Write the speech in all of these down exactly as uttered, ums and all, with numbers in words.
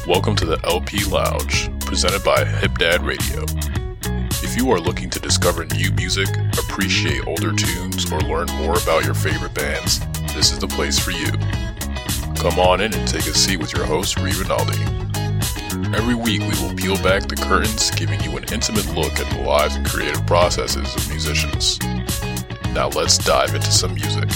Welcome to the L P Lounge, presented by Hip Dad Radio. If you are looking to discover new music, appreciate older tunes, or learn more about your favorite bands, this is the place for you. Come on in and take a seat with your host, Ree Rinaldi. Every week we will peel back the curtains, giving you an intimate look at the lives and creative processes of musicians. Now let's dive into some music.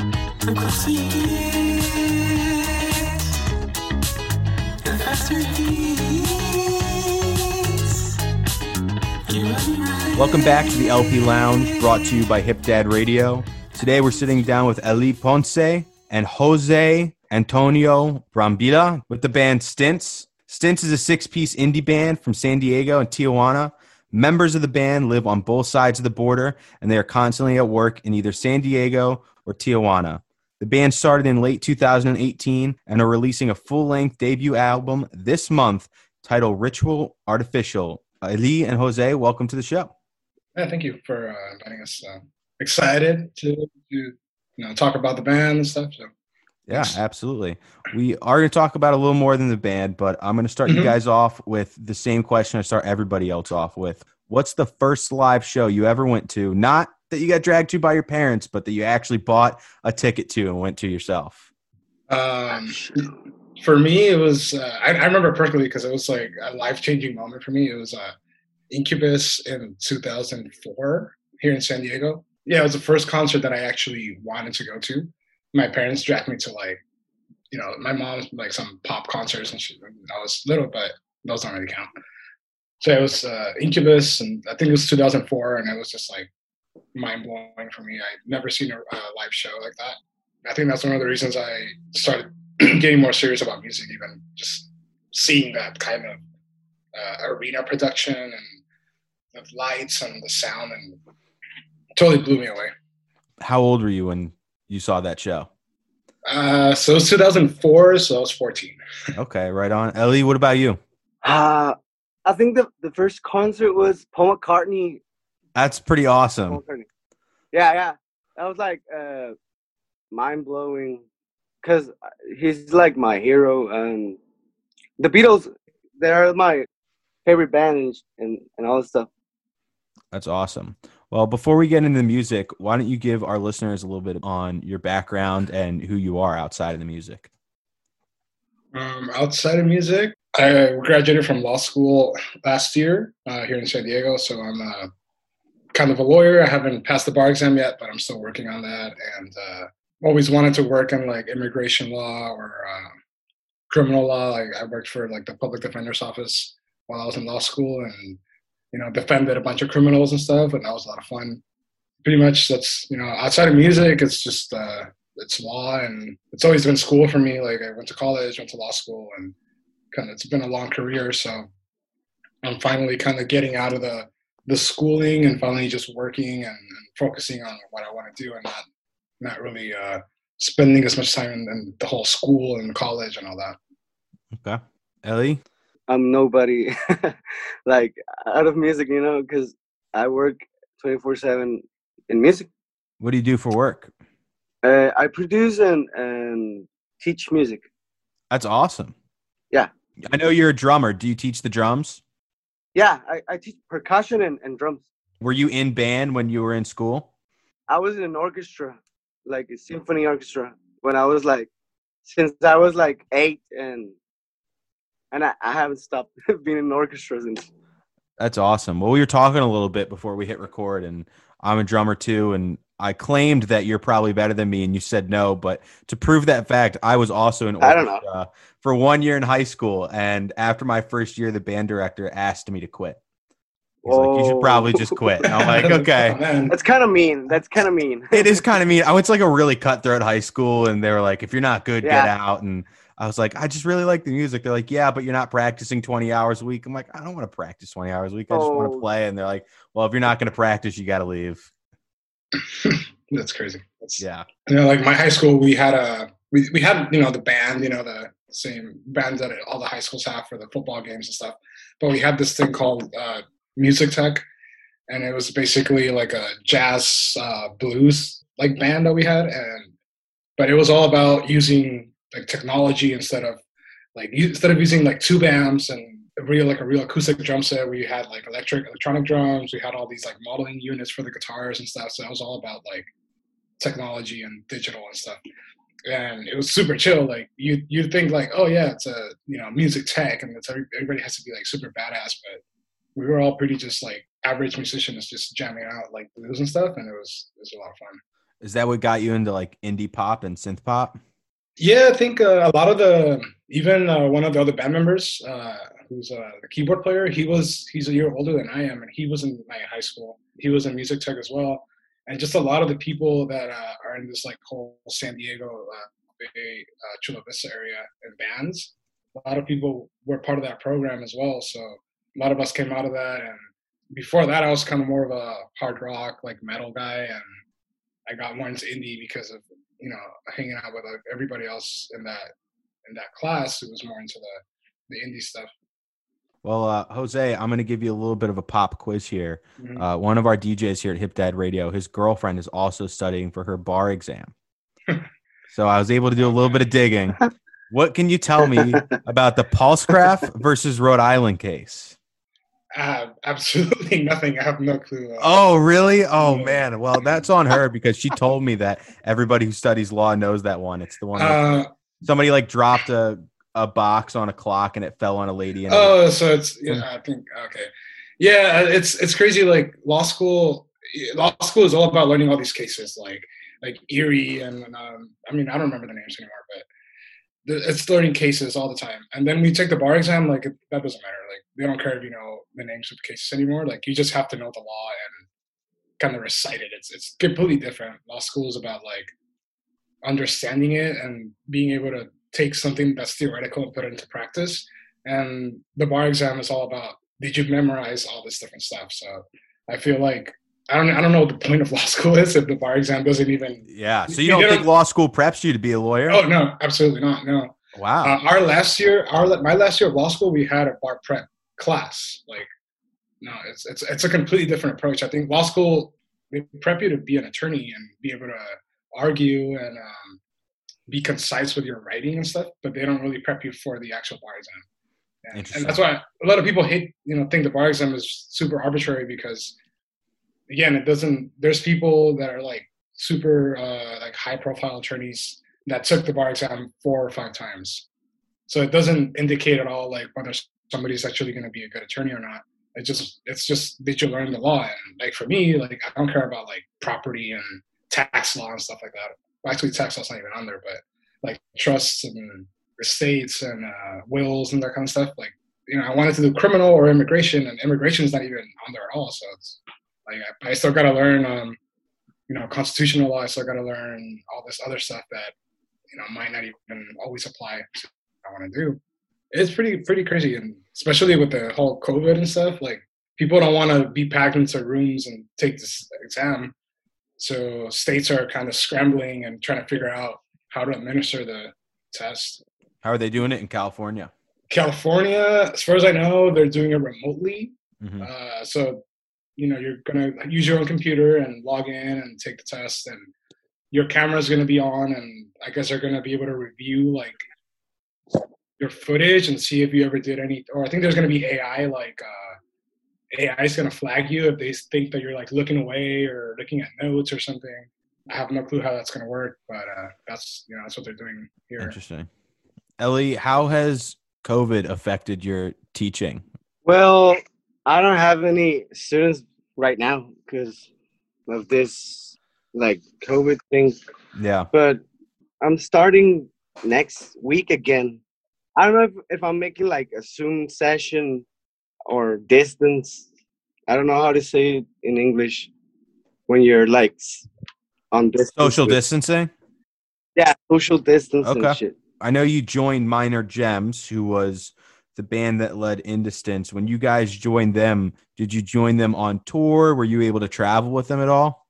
Welcome back to the L P Lounge, brought to you by Hip Dad Radio. Today we're sitting down with Eli Ponce and Jose Antonio Brambilla with the band Stints. Stints is a six-piece indie band from San Diego and Tijuana. Members of the band live on both sides of the border, and they are constantly at work in either San Diego or Tijuana. The band started in late two thousand eighteen and are releasing a full-length debut album this month titled Ritual Artificial. Eli and Jose, welcome to the show. Yeah, thank you for uh, inviting us. Uh, excited to, to you know talk about the band and stuff. So. Yeah, absolutely. We are going to talk about a little more than the band, but I'm going to start mm-hmm. you guys off with the same question I start everybody else off with. What's the first live show you ever went to? Not that you got dragged to by your parents, but that you actually bought a ticket to and went to yourself. Um, for me, it was, uh, I, I remember perfectly because it was like a life-changing moment for me. It was uh, Incubus in two thousand four here in San Diego. Yeah, it was the first concert that I actually wanted to go to. My parents dragged me to like, you know, my mom's like some pop concerts and shit. I was little, but those don't really count. So it was uh, Incubus, and I think it was two thousand four, and it was just like mind blowing for me. I'd never seen a uh, live show like that. I think that's one of the reasons I started getting more serious about music, even just seeing that kind of uh, arena production and the lights and the sound, and it totally blew me away. How old were you when you saw that show? Uh, so it was two thousand four, so I was fourteen. Okay, right on. Ellie, what about you? Uh, I think the, the first concert was Paul McCartney. That's pretty awesome. Yeah, yeah. That was like uh, mind-blowing because he's like my hero. And the Beatles, they're my favorite band and, and, and all this stuff. That's awesome. Well, before we get into the music, why don't you give our listeners a little bit on your background and who you are outside of the music? Um, outside of music, I graduated from law school last year uh, here in San Diego. So I'm uh, kind of a lawyer. I haven't passed the bar exam yet, but I'm still working on that. And uh, always wanted to work in like immigration law or uh, criminal law. Like I worked for like the public defender's office while I was in law school, and you know, defended a bunch of criminals and stuff, and that was a lot of fun. Pretty much that's, you know, outside of music, it's just, uh, it's law, and it's always been school for me. Like I went to college, went to law school, and kind of, it's been a long career. So I'm finally kind of getting out of the, the schooling and finally just working and, and focusing on what I want to do and not, not really uh, spending as much time in, in the whole school and college and all that. Okay. Ellie? I'm nobody like out of music, you know, because I work twenty-four seven in music. What do you do for work? Uh, I produce and, and teach music. That's awesome. Yeah. I know you're a drummer. Do you teach the drums? Yeah, I, I teach percussion and, and drums. Were you in band when you were in school? I was in an orchestra, like a symphony orchestra, when I was like, since I was like eight, and And I, I haven't stopped being in an orchestra since. That's awesome. Well, we were talking a little bit before we hit record, and I'm a drummer too, and I claimed that you're probably better than me, and you said no. But to prove that fact, I was also in orchestra I don't know. for one year in high school, and after my first year, the band director asked me to quit. He's Whoa. like, you should probably just quit. And I'm like, okay. Oh, That's kind of mean. That's kind of mean. It is kind of mean. I went to like a really cutthroat high school, and they were like, if you're not good, Yeah. get out. And I was like, I just really like the music. They're like, yeah, but you're not practicing twenty hours a week. I'm like, I don't want to practice twenty hours a week. I just Oh. want to play. And they're like, well, if you're not going to practice, you got to leave. That's crazy. That's, Yeah. You know, like my high school, we had a, we, we had, you know, the band, you know, the same band that all the high schools have for the football games and stuff. But we had this thing called uh, Music Tech. And it was basically like a jazz uh, blues like band that we had. And, but it was all about using like technology instead of like you, instead of using like tube amps and a real like a real acoustic drum set, we had like electric electronic drums. We had all these like modeling units for the guitars and stuff. So it was all about like technology and digital and stuff. And it was super chill. Like you, you think like, oh yeah, it's a you know music tech, and it's every, everybody has to be like super badass. But we were all pretty just like average musicians, just jamming out like blues and stuff, and it was it was a lot of fun. Is that what got you into like indie pop and synth pop? Yeah, I think uh, a lot of the even uh, one of the other band members, uh, who's uh, the keyboard player, he was he's a year older than I am, and he was in my high school. He was in music tech as well. And just a lot of the people that uh, are in this like whole San Diego, uh, Bay, uh, Chula Vista area and bands, a lot of people were part of that program as well. So a lot of us came out of that. And before that, I was kind of more of a hard rock, like metal guy. And I got more into indie because of, you know, hanging out with like, everybody else in that in that class who was more into the, the indie stuff. Well, uh, Jose, I'm going to give you a little bit of a pop quiz here. Mm-hmm. Uh, one of our D Js here at Hip Dad Radio, his girlfriend is also studying for her bar exam. So I was able to do a little bit of digging. What can you tell me about the Pulsecraft versus Rhode Island case? Uh, absolutely nothing. I have no clue. Uh, oh, really? Oh, man. Well, that's on her because she told me that everybody who studies law knows that one. It's the one uh, somebody like dropped a a box on a clock and it fell on a lady. And oh, so it's, yeah, I think, okay. Yeah, it's it's crazy. Like law school, law school is all about learning all these cases, like like Erie and, um, I mean, I don't remember the names anymore, but the, it's learning cases all the time. And then we take the bar exam, like it, that doesn't matter. Like they don't care if you know the names of the cases anymore. Like you just have to know the law and kind of recite it. It's, it's completely different. Law school is about like understanding it and being able to take something that's theoretical and put it into practice. And the bar exam is all about, did you memorize all this different stuff? So I feel like, I don't I don't know what the point of law school is if the bar exam doesn't even. Yeah. So you, you don't think law school preps you to be a lawyer? Oh, no, absolutely not. No. Wow. Uh, our last year, our my last year of law school, we had a bar prep class. Like, no, it's, it's, it's a completely different approach. I think law school, they prep you to be an attorney and be able to argue and, um, be concise with your writing and stuff, but they don't really prep you for the actual bar exam. And, and that's why a lot of people hate, you know, think the bar exam is super arbitrary because, again, it doesn't, there's people that are like super, uh, like high profile attorneys that took the bar exam four or five times. So it doesn't indicate at all like whether somebody's actually going to be a good attorney or not. It just, it's just, did you learn the law? And like for me, like I don't care about like property and tax law and stuff like that. Actually, tax law's not even on there, but like trusts and estates and uh, wills and that kind of stuff. Like, you know, I wanted to do criminal or immigration, and immigration is not even on there at all. So it's like I, I still got to learn, um, you know, constitutional law. I still got to learn all this other stuff that you know might not even always apply to what I want to do. It's pretty pretty crazy, and especially with the whole COVID and stuff. Like, people don't want to be packed into rooms and take this exam. So states are kind of scrambling and trying to figure out how to administer the test. How are they doing it in California? California, as far as I know, they're doing it remotely. Mm-hmm. Uh, so, you know, you're going to use your own computer and log in and take the test, and your camera's going to be on, and I guess they're going to be able to review, like, your footage and see if you ever did any, or I think there's going to be A I, like, uh, A I is going to flag you if they think that you're like looking away or looking at notes or something. I have no clue how that's going to work, but uh, that's, you know, that's what they're doing here. Interesting. Ellie, how has COVID affected your teaching? Well, I don't have any students right now because of this like COVID thing. Yeah. But I'm starting next week again. I don't know if, if I'm making like a Zoom session or distance. I don't know how to say it in English when you're like on distance. Social distancing? Yeah, social distance okay. and shit. I know you joined Minor Gems, who was the band that led Into Stints. When you guys joined them, did you join them on tour? Were you able to travel with them at all?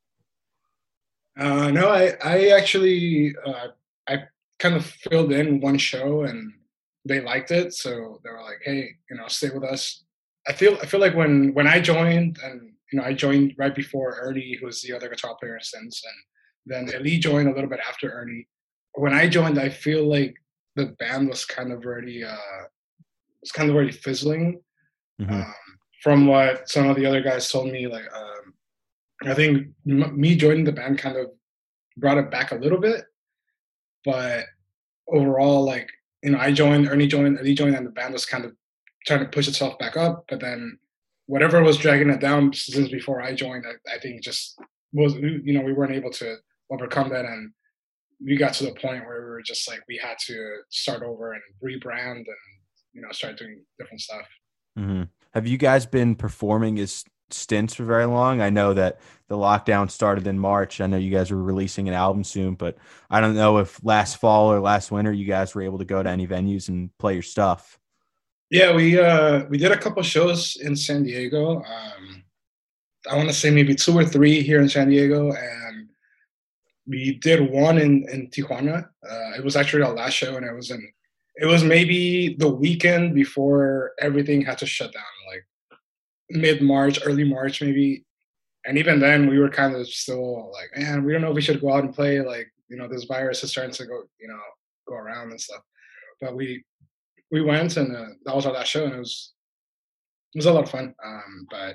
Uh, no, I, I actually, uh, I kind of filled in one show and they liked it. So they were like, hey, you know, stay with us. I feel I feel like when, when I joined, and you know, I joined right before Ernie, who was the other guitar player in Stints, and then Eli joined a little bit after Ernie. When I joined, I feel like the band was kind of already uh, was kind of already fizzling. Mm-hmm. Um, from what some of the other guys told me, like um, I think m- me joining the band kind of brought it back a little bit, but overall, like you know, I joined, Ernie joined, Eddie joined, and the band was kind of trying to push itself back up. But then whatever was dragging it down since before I joined, I, I think just was you know we weren't able to overcome that, and we got to the point where we were just like we had to start over and rebrand and you know start doing different stuff. Mm-hmm. Have you guys been performing as stints for very long? I know that the lockdown started in March. I know you guys were releasing an album soon, but I don't know if last fall or last winter you guys were able to go to any venues and play your stuff. Yeah, we uh, we did a couple shows in San Diego. Um, I want to say maybe two or three here in San Diego, and we did one in in Tijuana. Uh, it was actually our last show, and it was in it was maybe the weekend before everything had to shut down, like mid March, early March, maybe. And even then, we were kind of still like, man, we don't know if we should go out and play. Like, you know, this virus is starting to go, you know, go around and stuff. But we we went, and uh, that was our last show, and it was it was a lot of fun. Um, but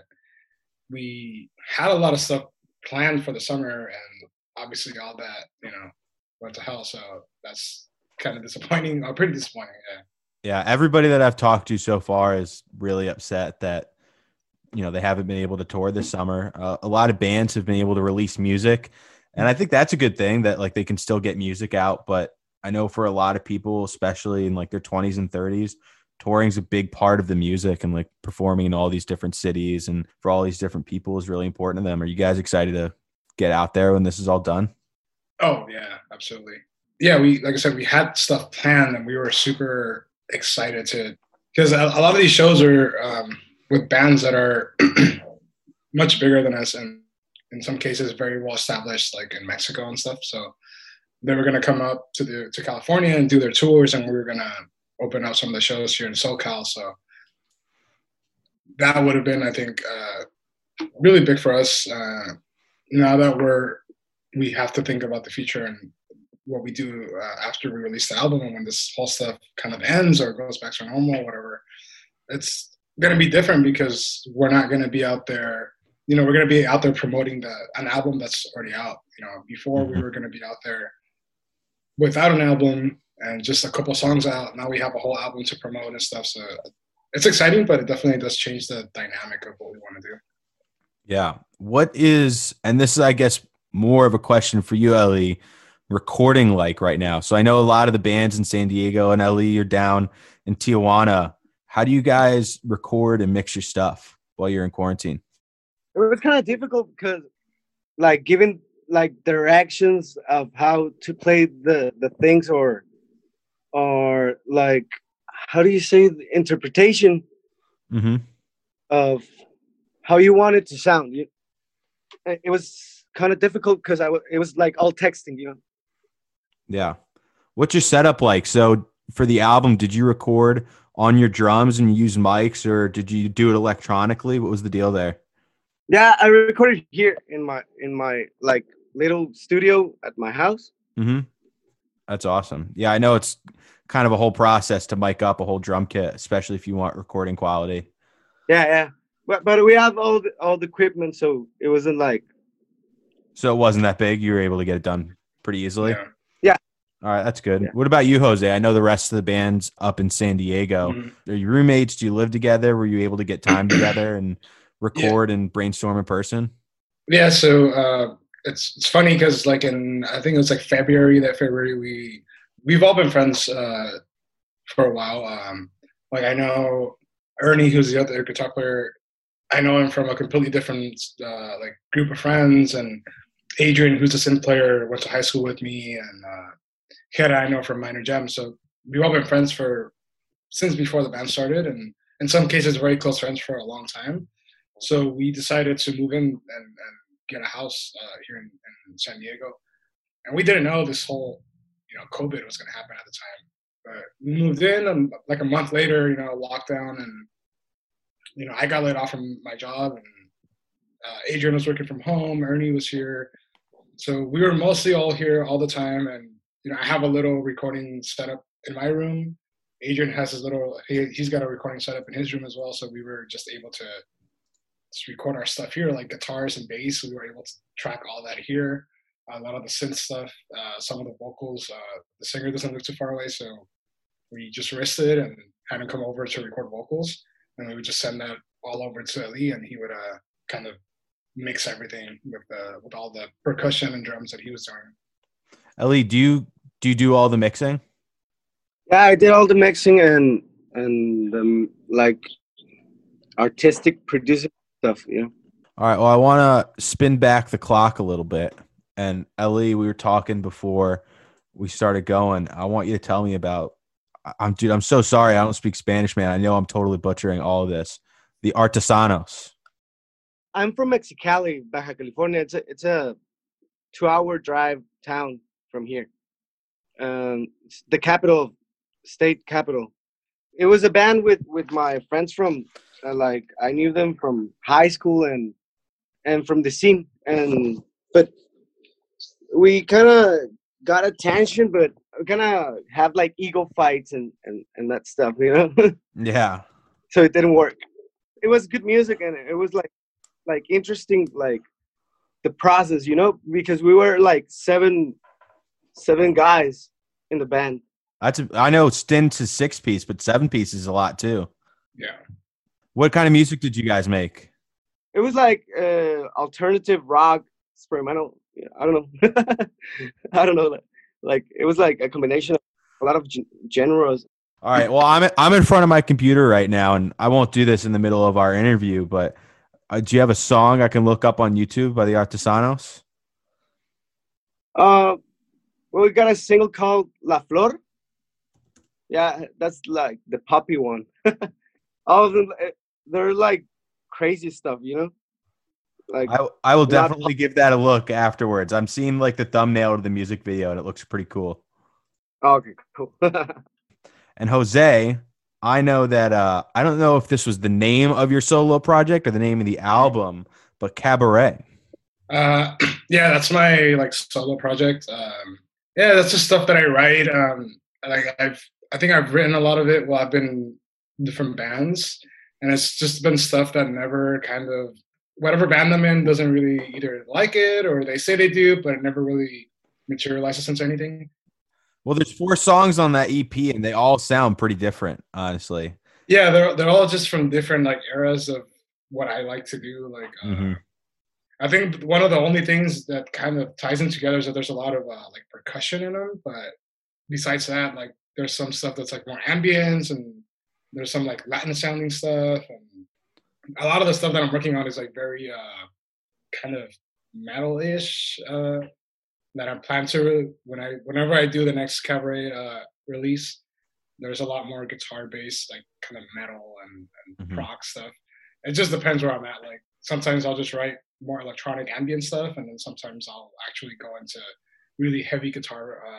we had a lot of stuff planned for the summer, and obviously all that, you know, went to hell. So that's kind of disappointing, or pretty disappointing. Yeah. Yeah, everybody that I've talked to so far is really upset that, you know, they haven't been able to tour this summer. Uh, a lot of bands have been able to release music, and I think that's a good thing that like they can still get music out. But I know for a lot of people, especially in like their twenties and thirties, touring is a big part of the music, and like performing in all these different cities and for all these different people is really important to them. Are you guys excited to get out there when this is all done? Oh yeah, absolutely. Yeah, we like I said, we had stuff planned, and we were super excited to because a, a lot of these shows are um, with bands that are much bigger than us, and in some cases very well established, like in Mexico and stuff. So they were going to come up to the to California and do their tours, and we were going to open up some of the shows here in SoCal. So that would have been, I think, uh, really big for us. Uh, now that we're we have to think about the future and what we do uh, after we release the album, and when this whole stuff kind of ends or goes back to normal, whatever, it's going to be different because we're not going to be out there. You know, we're going to be out there promoting the an album that's already out. You know, before we were going to be out there without an album and just a couple songs out. Now we have a whole album to promote and stuff. So it's exciting, but it definitely does change the dynamic of what we want to do. Yeah. What is, and this is, I guess, more of a question for you, Ellie, recording like right now? So I know a lot of the bands in San Diego, and Ellie, you're down in Tijuana. How do you guys record and mix your stuff while you're in quarantine? It was kind of difficult because, like, given like directions of how to play the the things, or or like, how do you say the interpretation mm-hmm. of how you want it to sound? You, it was kind of difficult because I w- it was like all texting, you know. Yeah. What's your setup like? So for the album, did you record on your drums and use mics, or did you do it electronically? What was the deal there? Yeah, I recorded here in my in my like little studio at my house. Mm-hmm. That's awesome. Yeah, I know it's kind of a whole process to mic up a whole drum kit, especially if you want recording quality. Yeah, yeah. But but we have all the all the equipment, so it wasn't like. So it wasn't that big. You were able to get it done pretty easily. Yeah. Yeah. All right, that's good. Yeah. What about you, Jose? I know the rest of the band's up in San Diego. Mm-hmm. Are you roommates? Do you live together? Were you able to get time together and record yeah. and brainstorm in person? Yeah, so uh, it's it's funny because like in I think it was like February that February we we've all been friends uh, for a while. Um, like I know Ernie, who's the other guitar player. I know him from a completely different uh, like group of friends, and Adrian, who's the synth player, went to high school with me, and uh, Kera I know from Minor Gem. So we've all been friends for since before the band started, and in some cases very close friends for a long time. So we decided to move in and, and get a house uh, here in, in San Diego, and we didn't know this whole you know COVID was going to happen at the time. But we moved in, and like a month later, you know, lockdown, and you know, I got laid off from my job, and uh, Adrian was working from home. Ernie was here. So we were mostly all here all the time. And, you know, I have a little recording setup in my room. Adrian has his little, he, he's got a recording setup in his room as well. So we were just able to just record our stuff here, like guitars and bass. We were able to track all that here. A lot of the synth stuff, uh, some of the vocals, uh, the singer doesn't live too far away. So we just wristed and had him come over to record vocals. And we would just send that all over to Ali, and he would uh, kind of mix everything with the, with all the percussion and drums that he was doing. Ali, do you, do you do all the mixing? Yeah, I did all the mixing and and um, like artistic producing stuff. Yeah. All right. Well, I want to spin back the clock a little bit. And Ali, we were talking before we started going. I want you to tell me about. I'm dude. I'm so sorry. I don't speak Spanish, man. I know I'm totally butchering all of this. The Artesanos. I'm from Mexicali, Baja California. It's a it's a two-hour drive town from here. Um, it's the capital. State capital. It was a band with with my friends from uh, like I knew them from high school and and from the scene, and but we kind of got attention, but we kind of have like ego fights and and and that stuff, you know. Yeah. So it didn't work. It was good music, and it was like like interesting, like the process, you know, because we were like seven seven guys in the band. That's a, I know Stints is six piece, but seven piece is a lot too. Yeah. What kind of music did you guys make? It was like uh, alternative rock, experimental. I don't know. I don't know. Like it was like a combination of a lot of g- genres. All right. Well, I'm I'm in front of my computer right now, and I won't do this in the middle of our interview. But uh, do you have a song I can look up on YouTube by the Artesanos? Uh, well, we got a single called La Flor. Yeah, that's like the poppy one. All of them, they're like crazy stuff, you know? Like I I will definitely give that a look afterwards. I'm seeing like the thumbnail of the music video, and it looks pretty cool. Okay, cool. And Jose, I know that uh, I don't know if this was the name of your solo project or the name of the album, but Cabaret. Uh, yeah, that's my like solo project. Um, yeah, that's just stuff that I write. Um, like I've I think I've written a lot of it while I've been in different bands, and it's just been stuff that never kind of, whatever band I'm in doesn't really either like it or they say they do, but it never really materializes into anything. Well, there's four songs on that E P, and they all sound pretty different, honestly. Yeah, they're they're all just from different like eras of what I like to do. Like, uh, Mm-hmm. I think one of the only things that kind of ties them together is that there's a lot of uh, like percussion in them, but besides that, like there's some stuff that's like more ambience, and there's some like Latin sounding stuff, and a lot of the stuff that I'm working on is like very uh, kind of metal-ish. Uh, that I plan to when I whenever I do the next Cabaret uh, release, there's a lot more guitar based, like kind of metal and, and Mhm. rock stuff. It just depends where I'm at. Like sometimes I'll just write more electronic ambient stuff, and then sometimes I'll actually go into really heavy guitar, uh,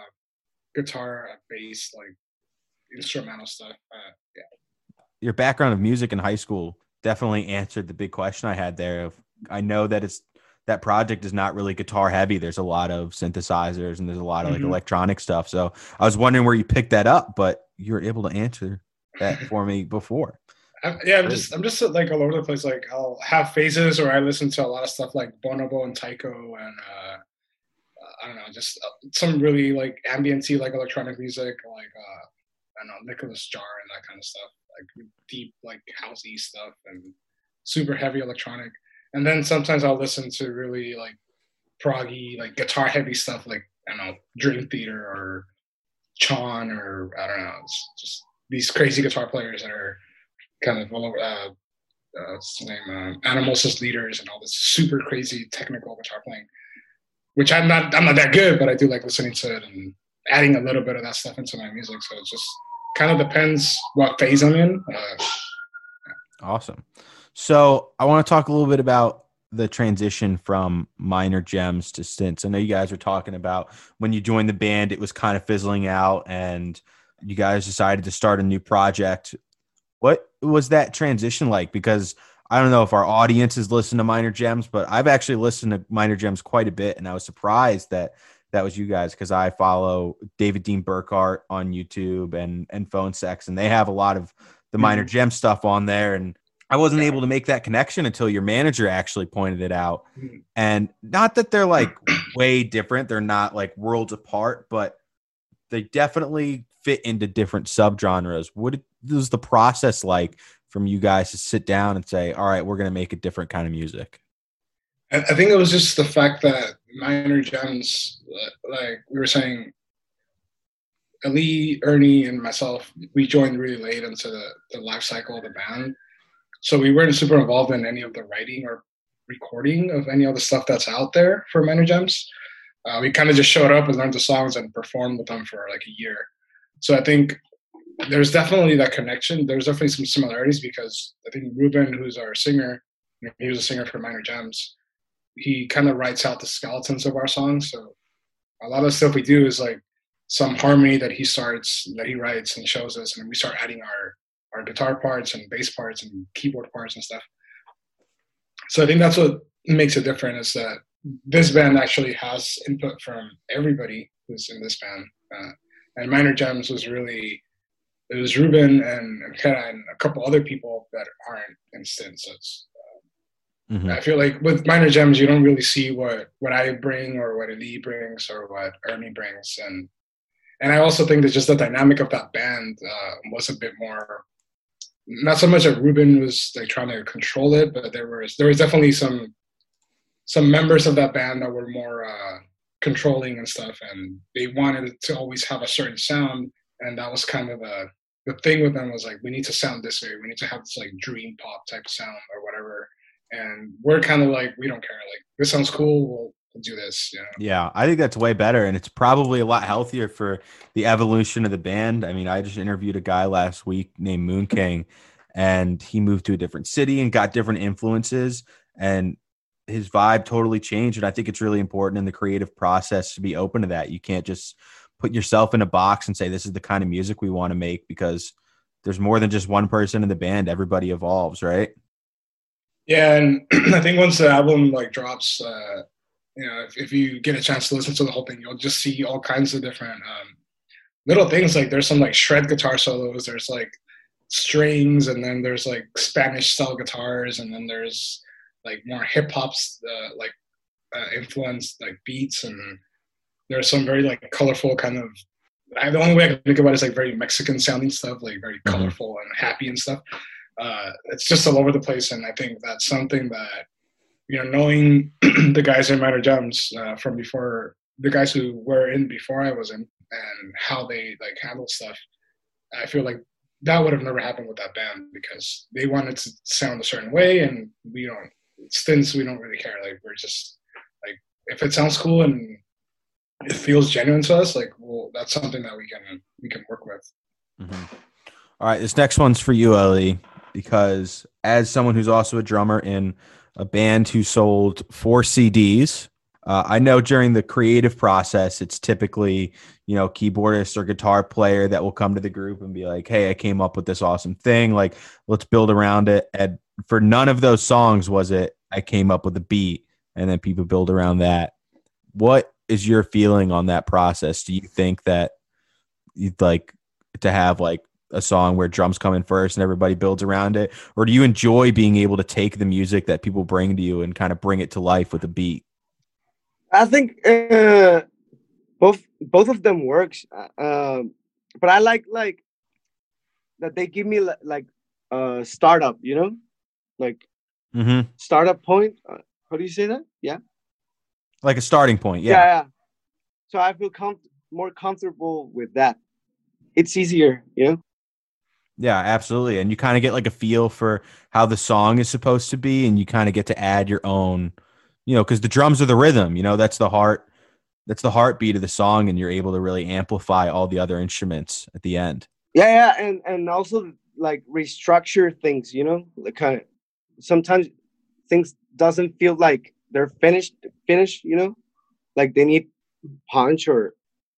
guitar based like instrumental stuff. Uh, yeah. Your background of music in high school definitely answered the big question I had there. Of I know that it's that project is not really guitar heavy. There's a lot of synthesizers and there's a lot of like Mhm. electronic stuff. So I was wondering where you picked that up, but you were able to answer that for me before. I'm, yeah, I'm just I'm just like all over the place. Like I'll have phases where I listen to a lot of stuff like Bonobo and Tycho and uh, I don't know, just uh, some really like ambienty like electronic music, like uh, I don't know, Nicholas Jar and that kind of stuff, like deep like housey stuff and super heavy electronic. And then sometimes I'll listen to really like proggy, like guitar heavy stuff, like I don't know, Dream Theater or Chon or I don't know, it's just these crazy guitar players that are kind of all over. Uh, uh, what's his name? Um, Animals as leaders and all this super crazy technical guitar playing, which I'm not. I'm not that good, but I do like listening to it and adding a little bit of that stuff into my music. So it just kind of depends what phase I'm in. Uh, Awesome. So I want to talk a little bit about the transition from Minor Gems to Stints. I know you guys were talking about when you joined the band, it was kind of fizzling out and you guys decided to start a new project. What was that transition like? Because I don't know if our audience has listened to Minor Gems, but I've actually listened to Minor Gems quite a bit. And I was surprised that that was you guys, because I follow David Dean Burkhart on YouTube and and Phone Sex, and they have a lot of the Minor Mhm. Gem stuff on there. And I wasn't Yeah. able to make that connection until your manager actually pointed it out. Mhm. And not that they're like way different, they're not like worlds apart, but they definitely fit into different subgenres. What is the process like from you guys to sit down and say, all right, we're going to make a different kind of music? I I think it was just the fact that Minor Gems, uh, like we were saying, Ali, Ernie, and myself, we joined really late into the, the life cycle of the band. So we weren't super involved in any of the writing or recording of any of the stuff that's out there for Minor Gems. Uh, we kind of just showed up and learned the songs and performed with them for like a year. So I think there's definitely that connection. There's definitely some similarities because I think Ruben, who's our singer, he was a singer for Minor Gems. He kind of writes out the skeletons of our songs. So a lot of stuff we do is like some harmony that he starts, that he writes and shows us, and we start adding our our guitar parts and bass parts and keyboard parts and stuff. So I think that's what makes it different, is that this band actually has input from everybody who's in this band. Uh, and Minor Gems was really, it was Ruben and Kara and a couple other people that aren't in Stint. So it's, Mm-hmm. I feel like with Minor Gems, you don't really see what, what I bring or what Ali brings or what Ernie brings. And and I also think that just the dynamic of that band uh, was a bit more, not so much that Ruben was like trying to control it, but there was there was definitely some some members of that band that were more uh, controlling and stuff, and they wanted it to always have a certain sound, and that was kind of a the thing with them was like, we need to sound this way, we need to have this like dream pop type sound or whatever, and we're kind of like, we don't care, like this sounds cool, we'll, we'll do this. You know? Yeah, I think that's way better, and it's probably a lot healthier for the evolution of the band. I mean, I just interviewed a guy last week named Moon King, and he moved to a different city and got different influences, and his vibe totally changed. And I think it's really important in the creative process to be open to that. You can't just put yourself in a box and say, this is the kind of music we want to make, because there's more than just one person in the band. Everybody evolves, right? Yeah, and I think once the album like drops, uh, you know, if, if you get a chance to listen to the whole thing, you'll just see all kinds of different um, little things. Like there's some like shred guitar solos, there's like strings, and then there's like Spanish style guitars, and then there's like more hip hop's uh, like uh, influenced like beats, and there's some very like colorful kind of. I, the only way I can think about it is like very Mexican sounding stuff, like very Mm-hmm. colorful and happy and stuff. Uh, it's just all over the place, and I think that's something that, you know, knowing the guys in Minor Gems uh, from before, the guys who were in before I was in, and how they like handle stuff, I feel like that would have never happened with that band, because they wanted to sound a certain way, and we don't. Stints, we don't really care. Like we're just like, if it sounds cool and it feels genuine to us, like, well, that's something that we can we can work with. Mm-hmm. All right, this next one's for you, Ellie, because as someone who's also a drummer in a band who sold four C Ds, uh, I know during the creative process, it's typically, you know, keyboardist or guitar player that will come to the group and be like, hey, I came up with this awesome thing. Like, let's build around it. And for none of those songs was it, I came up with a beat and then people build around that. What is your feeling on that process? Do you think that you'd like to have like a song where drums come in first and everybody builds around it? Or do you enjoy being able to take the music that people bring to you and kind of bring it to life with a beat? I think uh, both both of them works, uh, but I like like that they give me like a uh, startup, you know, like Mm-hmm. startup point. Uh, how do you say that? Yeah, like a starting point. Yeah, yeah. yeah. So I feel com- more comfortable with that. It's easier, you know. Yeah, absolutely. And you kind of get like a feel for how the song is supposed to be, and you kind of get to add your own, you know, because the drums are the rhythm, you know, that's the heart, that's the heartbeat of the song, and you're able to really amplify all the other instruments at the end. Yeah, yeah, and and also like restructure things, you know, like kind of sometimes things doesn't feel like they're finished, finished, you know, like they need punch or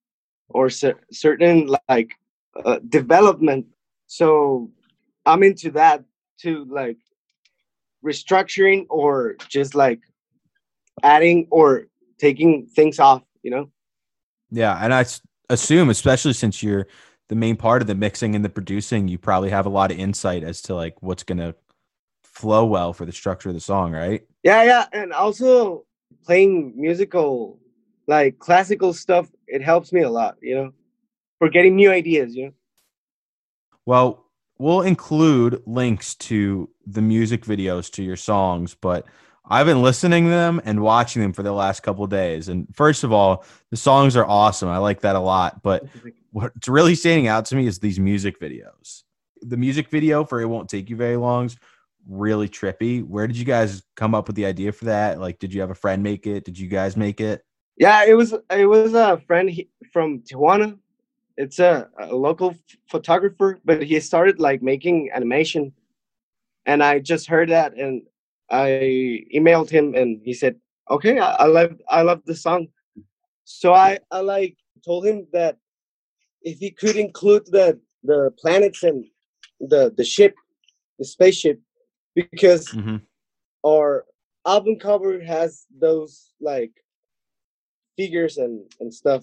or cer- certain like uh, development. So I'm into that too, like restructuring or just like adding or taking things off, you know. Yeah, and I s- assume, especially since you're the main part of the mixing and the producing, you probably have a lot of insight as to like what's gonna flow well for the structure of the song, right? Yeah, yeah, and also playing musical, like classical stuff, it helps me a lot, you know, for getting new ideas, you know. Well, we'll include links to the music videos to your songs, but I've been listening to them and watching them for the last couple of days. And first of all, the songs are awesome. I like that a lot. But what's really standing out to me is these music videos. The music video for It Won't Take You Very Long is really trippy. Where did you guys come up with the idea for that? Like, did you have a friend make it? Did you guys make it? Yeah, it was it was a friend he, from Tijuana. It's a, a local f- photographer, but he started like making animation, and I just heard that, and I emailed him, and he said, "Okay, I, I love I love the song." So I I like told him that if he could include the the planets and the the ship, the spaceship, because Mm-hmm. our album cover has those like figures and and stuff.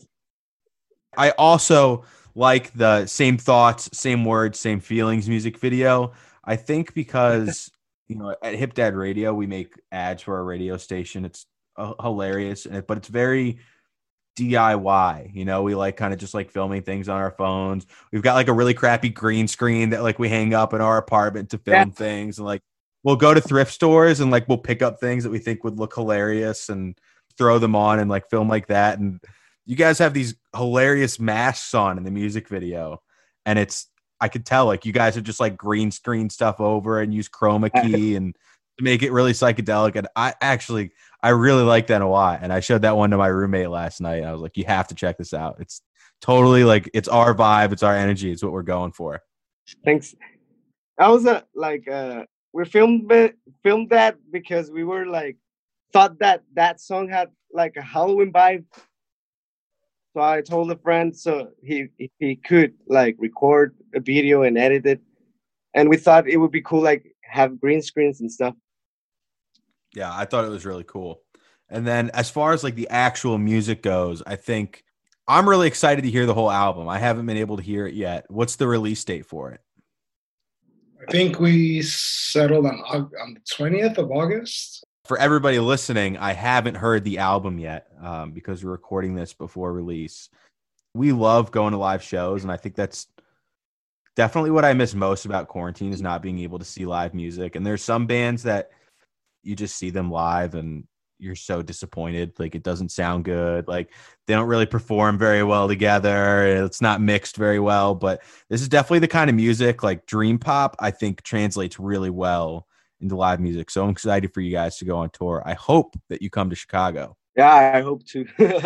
I also like the same thoughts, same words, same feelings music video. I think because, you know, at Hip Dad Radio, we make ads for our radio station. It's uh, hilarious, and it, but it's very D I Y. You know, we like kind of just like filming things on our phones. We've got like a really crappy green screen that like we hang up in our apartment to film Yeah. things. And like we'll go to thrift stores and like we'll pick up things that we think would look hilarious and throw them on and like film like that. And you guys have these hilarious masks on in the music video. And it's, I could tell like you guys have just like green screen stuff over and use chroma key and to make it really psychedelic. And I actually, I really like that a lot. And I showed that one to my roommate last night. I was like, you have to check this out. It's totally like, it's our vibe. It's our energy. It's what we're going for. Thanks. I was uh, like, uh, we filmed it, filmed that because we were like, thought that that song had like a Halloween vibe. So I told a friend so he he could like record a video and edit it, and we thought it would be cool like have green screens and stuff. Yeah, I thought it was really cool. And then as far as like the actual music goes, I think I'm really excited to hear the whole album. I haven't been able to hear it yet. What's the release date for it? I think we settled on Aug- on the twentieth of August. For everybody listening, I haven't heard the album yet um, because we're recording this before release. We love going to live shows, and I think that's definitely what I miss most about quarantine is not being able to see live music. And there's some bands that you just see them live and you're so disappointed. Like it doesn't sound good. Like they don't really perform very well together. It's not mixed very well, but this is definitely the kind of music like dream pop, I think translates really well into live music. So I'm excited for you guys to go on tour. I hope that you come to Chicago. Yeah, I hope to.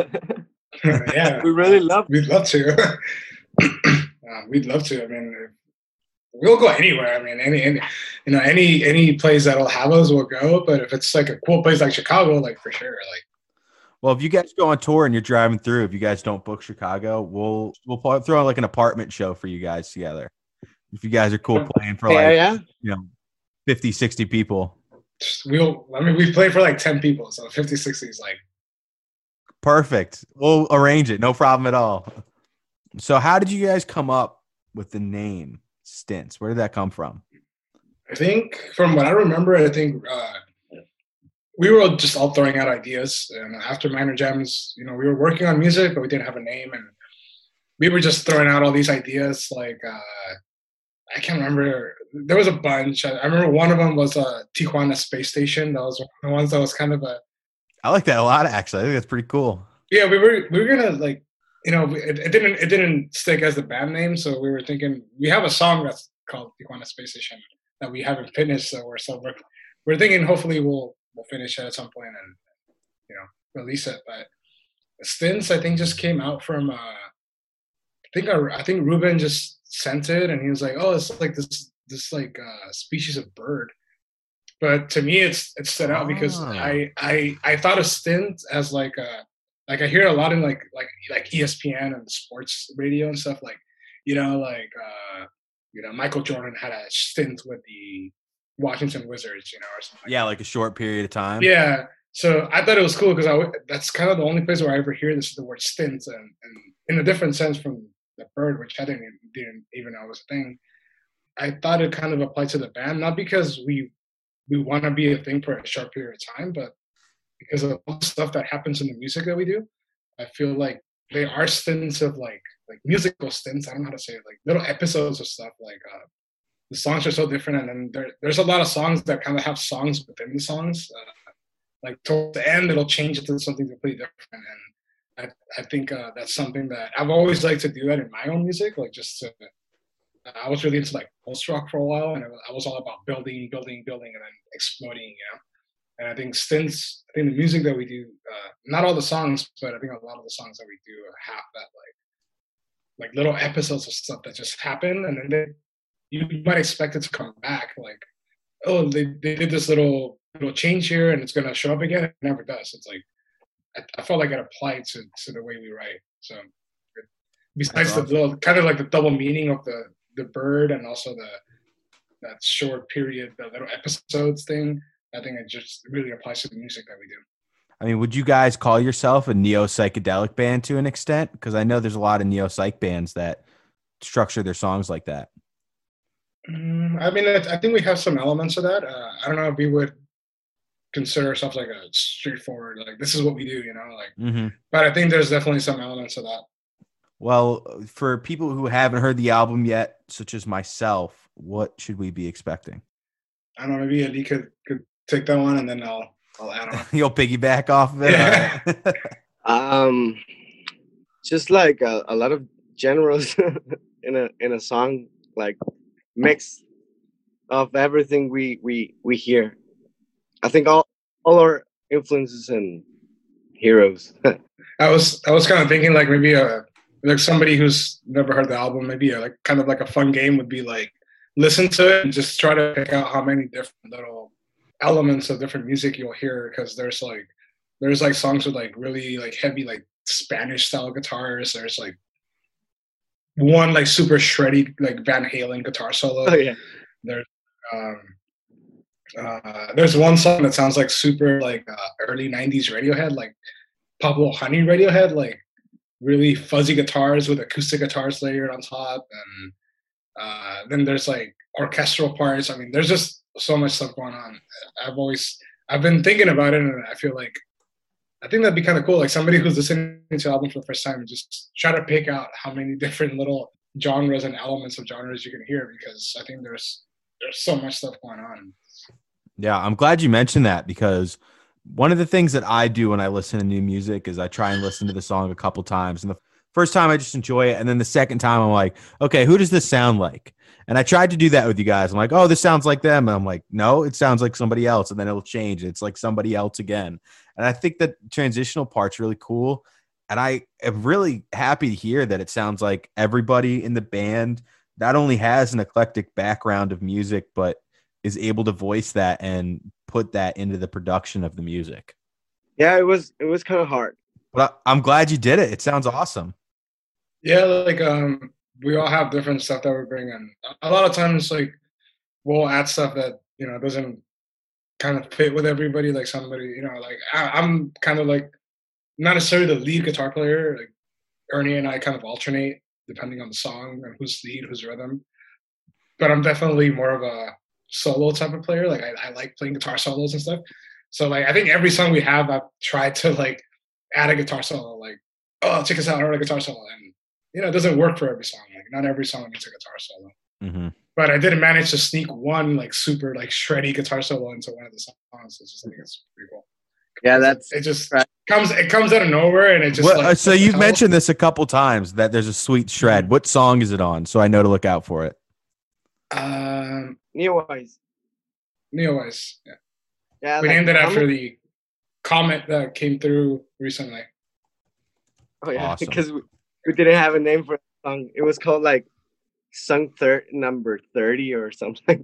Yeah, We really love. we'd love to. uh, we'd love to. I mean, we'll go anywhere. I mean, any, any, you know, any any place that'll have us, we'll go. But if it's like a cool place like Chicago, like for sure, like. Well, if you guys go on tour and you're driving through, if you guys don't book Chicago, we'll we'll probably throw like an apartment show for you guys together. If you guys are cool playing for like, Yeah, yeah. you know, fifty, sixty people. We'll, I mean, we've played for like ten people, so fifty, sixty is like. Perfect. We'll arrange it. No problem at all. So how did you guys come up with the name Stints? Where did that come from? I think from what I remember, I think uh, we were just all throwing out ideas. And after Minor Jams, you know, we were working on music, but we didn't have a name. And we were just throwing out all these ideas. Like, uh, I can't remember. There was a bunch. I, I remember one of them was a uh, Tijuana Space Station. That was one of the ones that was kind of a. I like that a lot, actually. I think that's pretty cool. Yeah, we were we were gonna like, you know, it, it didn't it didn't stick as the band name, so we were thinking we have a song that's called Tijuana Space Station that we haven't finished, so we're still we're, we're thinking hopefully we'll we'll finish it at some point and you know release it. But Stints, I think, just came out from. Uh, I think our, I think Ruben just sent it, and he was like, "Oh, it's like this this like uh, species of bird." But to me, it's it stood out because Oh. I, I I thought of stint as like a like I hear a lot in like like like E S P N and sports radio and stuff like you know like uh, you know Michael Jordan had a stint with the Washington Wizards, you know, or something. Yeah, like a short period of time. Yeah, So I thought it was cool because I w- that's kind of the only place where I ever hear this the word stint, and, and in a different sense from the bird, which I didn't didn't even know was a thing. I thought it kind of applied to the band, not because we we want to be a thing for a short period of time, but because of all the stuff that happens in the music that we do. I feel like they are stints of like like musical stints. I don't know how to say it, like little episodes of stuff. Like uh, the songs are so different, and then there, there's a lot of songs that kind of have songs within the songs. Uh, like towards the end, it'll change into something completely different, and I I think uh, that's something that I've always liked to do that in my own music. Like just to, I was really into like post rock for a while, and I was all about building, building, building, and then exploding. You know. And I think stints, I think the music that we do, uh, not all the songs, but I think a lot of the songs that we do have that like, like little episodes of stuff that just happen, and then they, you might expect it to come back. Like, oh, they, they did this little little change here, and it's gonna show up again. It never does. It's like I, I felt like it applied to to the way we write. So besides awesome. the little kind of like the double meaning of the the bird and also the that short period, the little episodes thing. I think it just really applies to the music that we do. I mean, would you guys call yourself a neo-psychedelic band to an extent? Because I know there's a lot of neo-psych bands that structure their songs like that. Mm, I mean, I, I think we have some elements of that. Uh, I don't know if we would consider ourselves like a straightforward, like this is what we do, you know? Like, mm-hmm. But I think there's definitely some elements of that. Well, for people who haven't heard the album yet, such as myself, what should we be expecting? I don't know. Maybe Ali could could. Take that one, and then I'll I'll add on. You'll piggyback off of it. Yeah. Right. um, just like a, a lot of genres in a in a song, like mix of everything we we we hear. I think all all our influences and heroes. I was I was kind of thinking like maybe a like somebody who's never heard the album, maybe a, like kind of like a fun game would be like listen to it and just try to pick out how many different little elements of different music you'll hear, because there's like there's like songs with like really like heavy like Spanish style guitars. There's like one like super shreddy like Van Halen guitar solo. Oh yeah. There's um uh there's one song that sounds like super like uh, early nineties Radiohead, like Pablo Honey Radiohead, like really fuzzy guitars with acoustic guitars layered on top, and uh then there's like orchestral parts. I mean, there's just so much stuff going on. I've always I've been thinking about it, and I feel like I think that'd be kind of cool. Like somebody who's listening to the album for the first time, just try to pick out how many different little genres and elements of genres you can hear, because I think there's there's so much stuff going on. Yeah, I'm glad you mentioned that, because one of the things that I do when I listen to new music is I try and listen to the song a couple times. And the first time I just enjoy it, and then the second time I'm like, okay, who does this sound like? And I tried to do that with you guys. I'm like, oh, this sounds like them. And I'm like, no, it sounds like somebody else. And then it'll change. It's like somebody else again. And I think that transitional part's really cool. And I am really happy to hear that it sounds like everybody in the band not only has an eclectic background of music, but is able to voice that and put that into the production of the music. Yeah, it was it was kind of hard. But I, I'm glad you did it. It sounds awesome. Yeah, like um we all have different stuff that we bring in. A lot of times, like, we'll add stuff that, you know, doesn't kind of fit with everybody. Like somebody, you know, like I, I'm kind of like not necessarily the lead guitar player. Like Ernie and I kind of alternate depending on the song and who's lead, who's rhythm. But I'm definitely more of a solo type of player. Like I, I like playing guitar solos and stuff. So like I think every song we have, I've tried to like add a guitar solo. Like, oh, check us out, I wrote a guitar solo. And you know, it doesn't work for every song. Like, not every song needs a guitar solo. Mm-hmm. But I did manage to sneak one like super like shreddy guitar solo into one of the songs. It's just, I think it's pretty cool. Yeah, that's it. Just right. comes it comes out of nowhere, and it just. Well, like, so you've mentioned this a couple times that there's a sweet shred. Mm-hmm. What song is it on? So I know to look out for it. Um, Neowise. Neowise. Yeah. Yeah. We like, named it after the comet that came through recently. Oh yeah, awesome. Because we, we didn't have a name for the song. It was called like Song Third Number Thirty or something.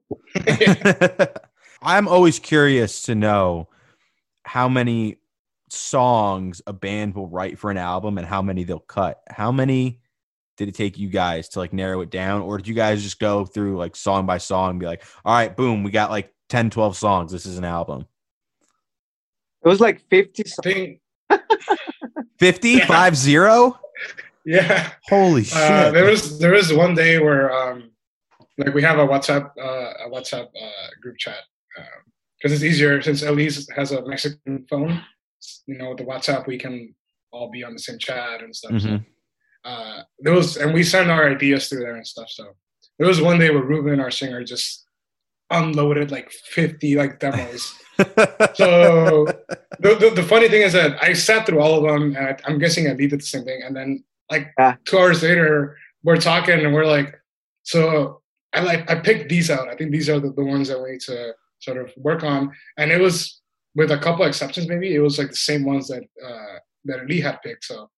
I'm always curious to know how many songs a band will write for an album and how many they'll cut. How many did it take you guys to like narrow it down? Or did you guys just go through like song by song and be like, all right, boom, we got like ten, twelve songs. This is an album. It was like fifty I something. think fifty, Yeah. five zero? yeah. Holy shit. Uh, there was there was one day where um like we have a WhatsApp uh, a WhatsApp uh, group chat because it's easier since Elise has a Mexican phone. You know, the WhatsApp we can all be on the same chat and stuff. So Mhm. uh, there was, and we send our ideas through there and stuff. So there was one day where Ruben, our singer, just unloaded like fifty like demos. So the, the the funny thing is that I sat through all of them, and I, I'm guessing I did the same thing. And then like Yeah. two hours later, we're talking, and we're like, so I like I picked these out. I think these are the, the ones that we need to sort of work on. And it was with a couple exceptions, maybe it was like the same ones that uh, that Lee had picked. So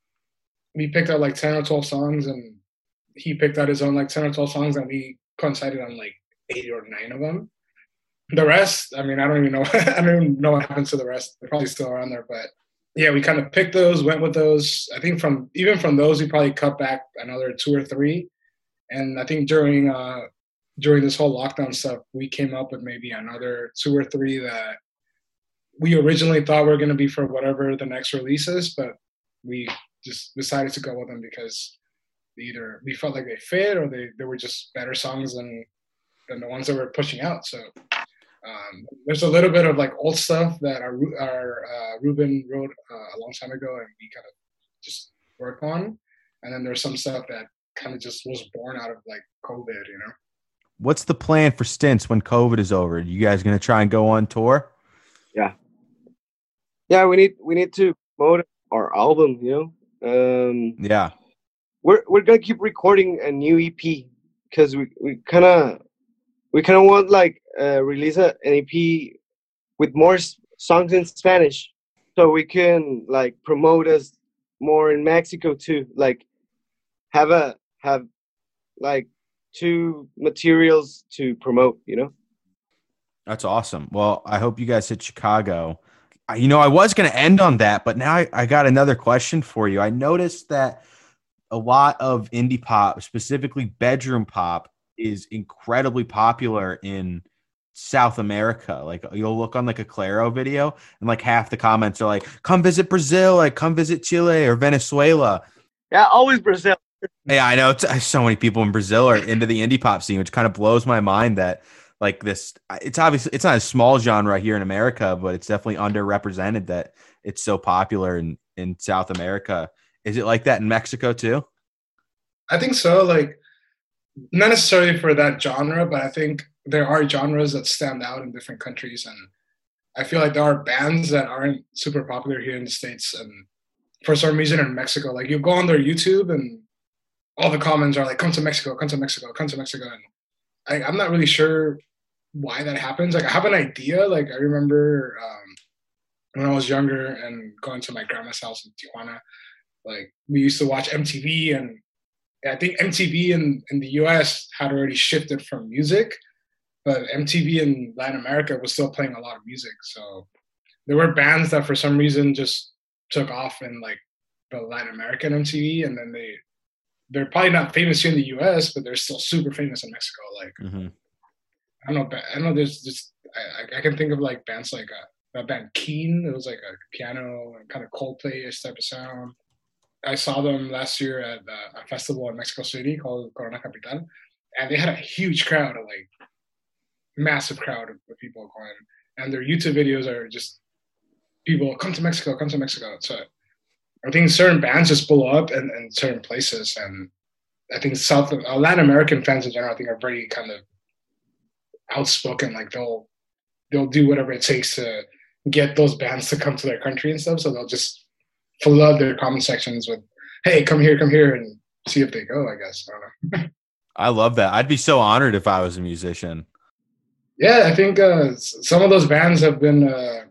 we picked out like ten or twelve songs, and he picked out his own like ten or twelve songs, and we coincided on like eight or nine of them. The rest, I mean, I don't even know. I don't even know what happens to the rest. They're probably still around there, but yeah, we kind of picked those, went with those. I think from even from those, we probably cut back another two or three. And I think during uh, during this whole lockdown stuff, we came up with maybe another two or three that we originally thought were going to be for whatever the next release is, but we just decided to go with them because either we felt like they fit or they, they were just better songs than than the ones that we're pushing out. So um, there's a little bit of like old stuff that our, our uh, Ruben wrote uh, a long time ago, and we kind of just work on. And then there's some stuff that kind of just was born out of like COVID, you know. What's the plan for Stints when COVID is over? You guys going to try and go on tour? Yeah. Yeah, we need we need to promote our album, you know. Um, Yeah. we're we're gonna keep recording a new E P because we we kind of we kind of want like uh, release a, an E P with more s- songs in Spanish, so we can like promote us more in Mexico too. Like have a have like two materials to promote, you know. That's awesome. Well, I hope you guys hit Chicago. I- You know, I was going to end on that, but now I, I got another question for you. I noticed that a lot of indie pop, specifically bedroom pop, is incredibly popular in South America. Like you'll look on like a Claro video and like half the comments are like, come visit Brazil, like come visit Chile or Venezuela. Yeah, always Brazil. Yeah, I know. It's, so many people in Brazil are into the indie pop scene, which kind of blows my mind that like this, it's obviously, it's not a small genre here in America, but it's definitely underrepresented that it's so popular in, in South America. Is it like that in Mexico too? I think so. Like, not necessarily for that genre, but I think there are genres that stand out in different countries. And I feel like there are bands that aren't super popular here in the States. And for some reason in Mexico, like you go on their YouTube and all the comments are like, come to Mexico, come to Mexico, come to Mexico. And I, I'm not really sure why that happens. Like I have an idea. Like I remember um, when I was younger and going to my grandma's house in Tijuana, like we used to watch M T V, and I think M T V in, in the U S had already shifted from music, but M T V in Latin America was still playing a lot of music. So there were bands that for some reason just took off in like the Latin American M T V, and then they they're probably not famous here in the U S, but they're still super famous in Mexico. Like Mm-hmm. I don't know, I don't know. There's just I, I can think of like bands like a, a band Keen. It was like a piano and kind of Coldplay-ish type of sound. I saw them last year at uh, a festival in Mexico City called Corona Capital, and they had a huge crowd, of like massive crowd of, of people going. And their YouTube videos are just people come to Mexico, come to Mexico. So I think certain bands just blow up in, in certain places, and I think South uh, Latin American fans in general, I think, are very kind of outspoken. Like they'll they'll do whatever it takes to get those bands to come to their country and stuff. So they'll just flood their comment sections with, "Hey, come here, come here," and see if they go. I guess I don't know. I love that. I'd be so honored if I was a musician. Yeah, I think uh, some of those bands have been uh,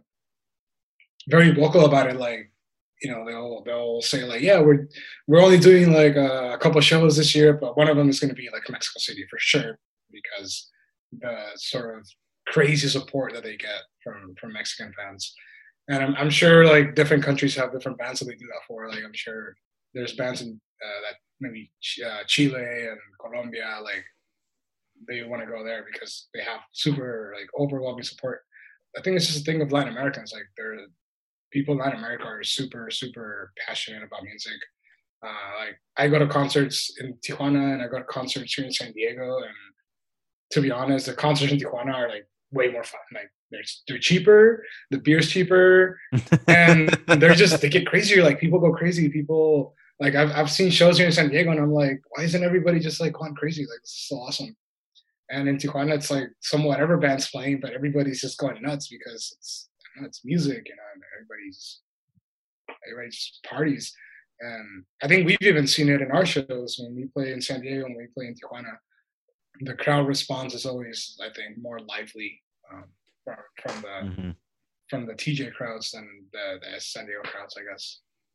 very vocal about it. Like, you know, they'll they'll say like, "Yeah, we're we're only doing like a couple of shows this year, but one of them is going to be like Mexico City for sure," because the sort of crazy support that they get from from Mexican fans. And I'm I'm sure like different countries have different bands that they do that for. Like I'm sure there's bands in uh, that maybe uh, Chile and Colombia, like they want to go there because they have super like overwhelming support. I think it's just a thing of Latin Americans. Like, they're people in Latin America are super, super passionate about music. Uh, like, I go to concerts in Tijuana and I go to concerts here in San Diego. And to be honest, the concerts in Tijuana are like way more fun. Like, they're they're cheaper, the beer's cheaper, and they're just they get crazier. Like, people go crazy. People like I've I've seen shows here in San Diego, and I'm like, why isn't everybody just like going crazy? Like, this is so awesome. And in Tijuana, it's like some whatever band's playing, but everybody's just going nuts because it's you know, it's music, you know, and everybody's everybody just parties. And I think we've even seen it in our shows when we play in San Diego and we play in Tijuana. The crowd response is always, I think, more lively um, from, from the mm-hmm. from the T J crowds than the, the San Diego crowds, I guess.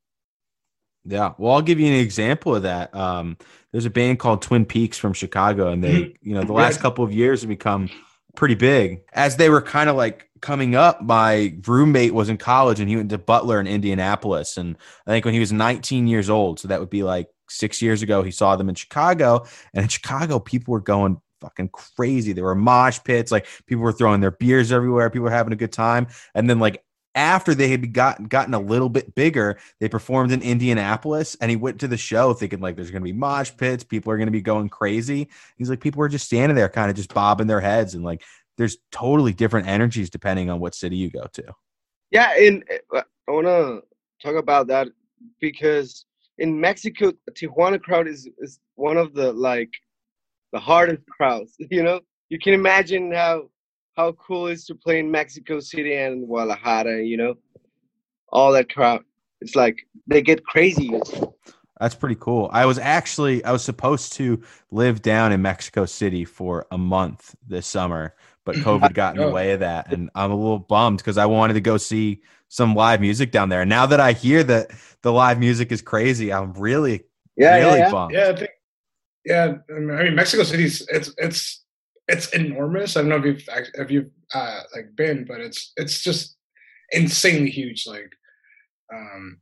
Yeah, well, I'll give you an example of that. Um, there's a band called Twin Peaks from Chicago, and they, you know, the last couple of years have become pretty big. As they were kind of like coming up, my roommate was in college, and he went to Butler in Indianapolis. And I think when he was nineteen years old, so that would be like six years ago, he saw them in Chicago. And in Chicago, people were going fucking crazy. There were mosh pits, like people were throwing their beers everywhere. People were having a good time. And then like after they had gotten gotten a little bit bigger, they performed in Indianapolis, and he went to the show thinking like there's going to be mosh pits, people are going to be going crazy. He's like, people were just standing there kind of just bobbing their heads, and like there's totally different energies depending on what city you go to. Yeah, and I want to talk about that because in Mexico, Tijuana crowd is, is one of the like the hardest crowds. You know, you can imagine how how cool it is to play in Mexico City and Guadalajara. You know, all that crowd. It's like they get crazy. That's pretty cool. I was actually I was supposed to live down in Mexico City for a month this summer, but COVID got in the way of that, and I'm a little bummed because I wanted to go see some live music down there. And now that I hear that the live music is crazy, I'm really, yeah, really yeah, yeah. bummed. Yeah, I think, yeah. I mean, Mexico City's it's it's it's enormous. I don't know if you've if you've uh, like been, but it's it's just insanely huge. Like, um,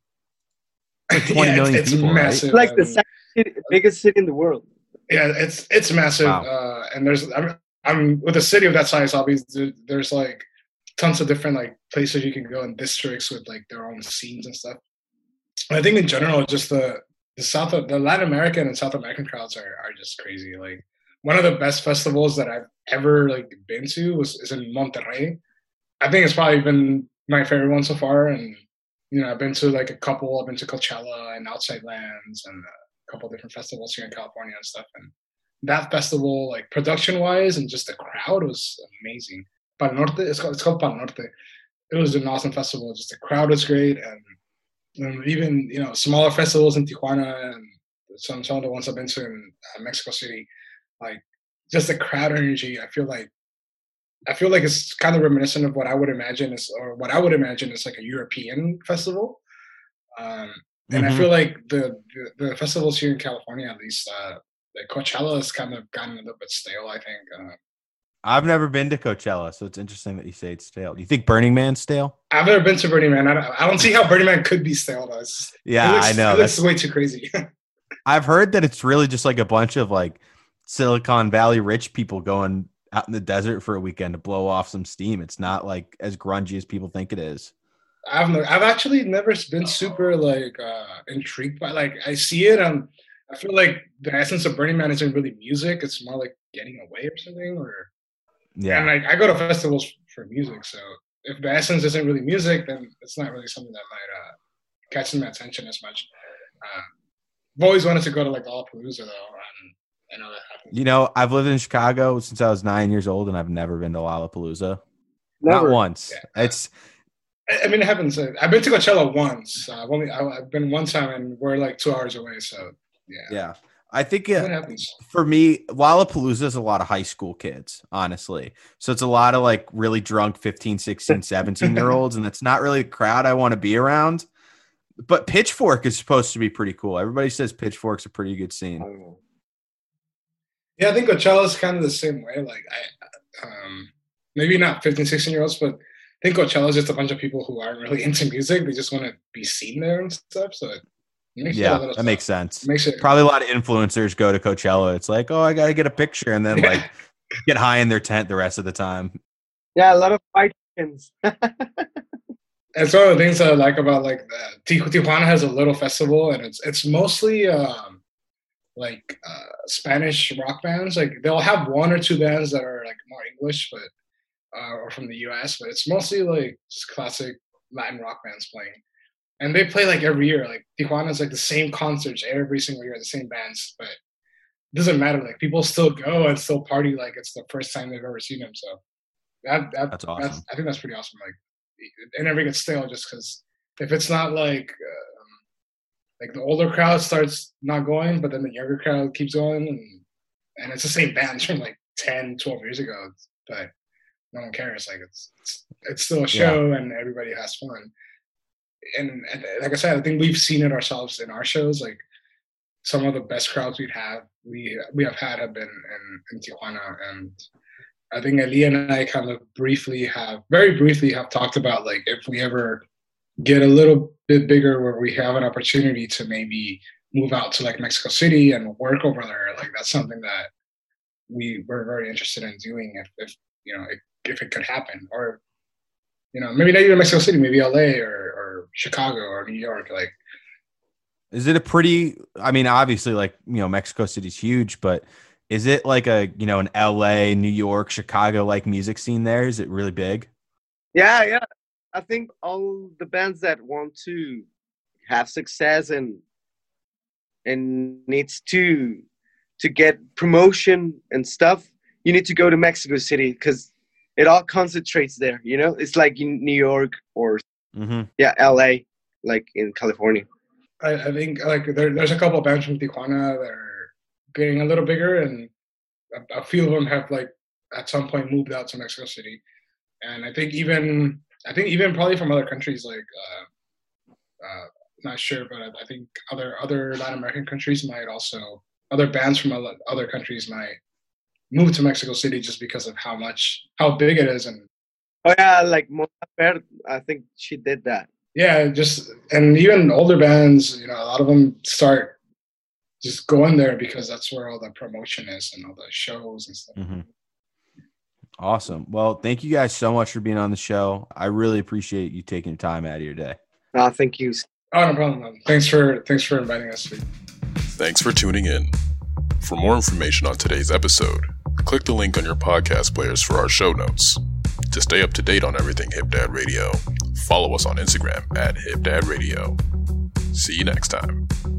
like twenty yeah, million it's, it's people, massive. Right? It's like the I mean, second city, biggest city in the world. Yeah, it's it's massive. Wow. Uh, and there's I'm, I'm with a city of that size. Obviously, there's like tons of different like places you can go in districts with like their own scenes and stuff. And I think in general, just the the South of the Latin American and South American crowds are are just crazy. Like, one of the best festivals that I've ever like been to was is in Monterrey. I think it's probably been my favorite one so far. And you know, I've been to like a couple. I've been to Coachella and Outside Lands and a couple different festivals here in California and stuff. And that festival, like production wise and just the crowd, was amazing. Pal Norte, it's called, it's called Pal Norte. It was an awesome festival. Just the crowd was great, and, and even you know smaller festivals in Tijuana and some some of the ones I've been to in uh, Mexico City, like just the crowd energy. I feel like I feel like it's kind of reminiscent of what I would imagine is, or what I would imagine is like a European festival. Um, and mm-hmm. I feel like the, the the festivals here in California, at least, uh, like Coachella has kind of gotten a little bit stale. I think. Uh, I've never been to Coachella, so it's interesting that you say it's stale. Do you think Burning Man's stale? I've never been to Burning Man. I don't, I don't see how Burning Man could be stale, though. It's, yeah, looks, I know. It looks way too crazy. I've heard that it's really just like a bunch of like Silicon Valley rich people going out in the desert for a weekend to blow off some steam. It's not like as grungy as people think it is. I've never, I've actually never been super like uh, intrigued by like I see it and I feel like the essence of Burning Man isn't really music. It's more like getting away or something. Or yeah, and like I go to festivals for music, so if the essence isn't really music, then it's not really something that might uh, catch my attention as much. Uh, I've always wanted to go to like Lollapalooza though, and I know that happens. You know, I've lived in Chicago since I was nine years old, and I've never been to Lollapalooza. Never. Not once. Yeah. It's. I mean, it happens. I've been to Coachella once. Uh, I've only I've been one time, and we're like two hours away. So yeah. Yeah. I think it, happens. For me, Lollapalooza is a lot of high school kids, honestly. So it's a lot of like really drunk fifteen, sixteen, seventeen year olds. And that's not really the crowd I want to be around. But Pitchfork is supposed to be pretty cool. Everybody says Pitchfork's a pretty good scene. Yeah, I think Coachella is kind of the same way. Like, I, um, maybe not fifteen, sixteen year olds, but I think Coachella is just a bunch of people who aren't really into music. They just want to be seen there and stuff. So it makes yeah, it that tough. makes sense. It makes it probably a lot of influencers go to Coachella. It's like, oh, I got to get a picture, and then like get high in their tent the rest of the time. Yeah, a lot of white Mexicans. It's one of the things that I like about like the, Tijuana has a little festival, and it's it's mostly um, like uh, Spanish rock bands. Like they'll have one or two bands that are like more English, but uh, or from the U S, but it's mostly like just classic Latin rock bands playing. And they play like every year. Like Tijuana's like the same concerts every single year, the same bands, but it doesn't matter. Like people still go and still party like it's the first time they've ever seen them. So that, that That's awesome. That's, I think that's pretty awesome. Like it never gets stale just because if it's not like um, like the older crowd starts not going, but then the younger crowd keeps going, and and it's the same bands from like ten, twelve years ago, but no one cares. Like it's it's, it's still a show, yeah. And everybody has fun. And, and like I said, I think we've seen it ourselves in our shows. Like some of the best crowds we've had, we we have had have been in, in Tijuana, and I think Ali and I kind of briefly have, very briefly have talked about like if we ever get a little bit bigger where we have an opportunity to maybe move out to like Mexico City and work over there, like that's something that we were very interested in doing if, if you know, if, if it could happen. Or, you know, maybe not even Mexico City, maybe L A or, or Chicago or New York. Like, is it a pretty, I mean, obviously like, you know, Mexico City's huge, but is it like a, you know, an L A, New York, Chicago like music scene there? Is it really big? Yeah, yeah. I think all the bands that want to have success and and needs to to get promotion and stuff, you need to go to Mexico City because it all concentrates there. You know, it's like in New York or mm-hmm. yeah, L A, like in California. I, I think like there, there's a couple of bands from Tijuana that are getting a little bigger, and a, a few of them have like at some point moved out to Mexico City. And I think even I think even probably from other countries, like uh, uh, not sure, but I think other other Latin American countries might also, other bands from other countries might move to Mexico City just because of how much how big it is. And oh yeah, like Mon Laferte, I think she did that. Yeah, just and even older bands, you know, a lot of them start just going there because that's where all the promotion is and all the shows and stuff. Mm-hmm. Awesome. Well, thank you guys so much for being on the show. I really appreciate you taking time out of your day. Oh, thank you. Oh, no problem, man. Thanks for thanks for inviting us. Thanks for tuning in. For more information on today's episode, click the link on your podcast players for our show notes. To stay up to date on everything Hip Dad Radio, follow us on Instagram at Hip Dad Radio. See you next time.